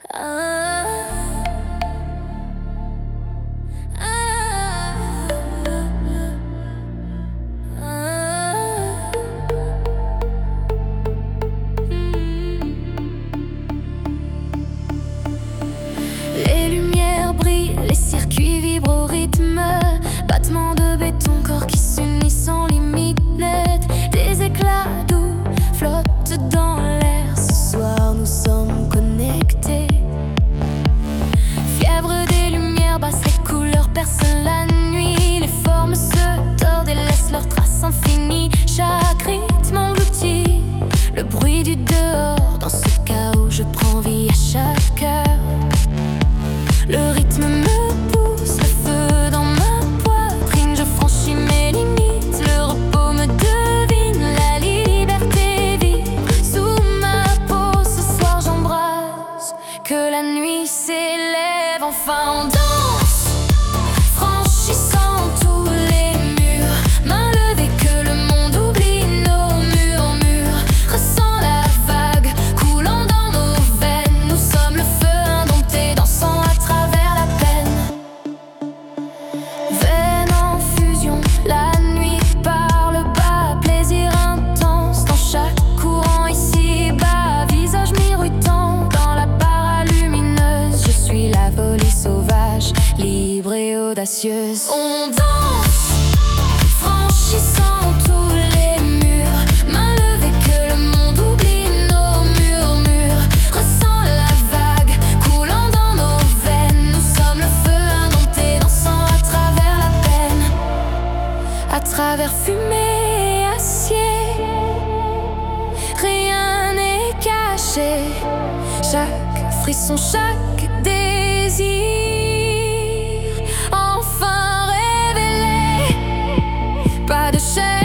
Ah, ah, ah. Les lumières brillent, les circuits vibrent au rythme. Battements de béton, corps qui s'unissent sans limite nette. Des éclats doux flottent dans l'air. Ce soir nous sommes connectés. Fièvre des lumières, basses les couleurs percent la nuit. Les formes se tordent et laissent leurs traces infinies. Chaque rythme engloutit le bruit du dehors. Dans ce chaos je prends vie à chaque heure. Le rythme me pousse, le feu dans ma poitrine. Je franchis mes limites, le repos me devine. La liberté vibre sous ma peau. Ce soir j'embrasse que la nuit s'élève. Enfin on danse, franchissant tous les murs. Main levée que le monde oublie nos murmures. Ressent la vague coulant dans nos veines. Nous sommes le feu indompté, dansant à travers la peine. Veine en fusion, la nuit parle bas. Plaisir intense dans chaque courant ici-bas. Visage miroitant dans la paralumineuse. Je suis la volée sauvage, libre et audacieuse. On danse, franchissant tous les murs. Main levée que le monde oublie nos murmures. Ressent la vague coulant dans nos veines. Nous sommes le feu indompté, dansant à travers la peine. À travers fumée et acier, rien n'est caché. Chaque frisson, chaque désir, enfin révélé. Pas de chaîne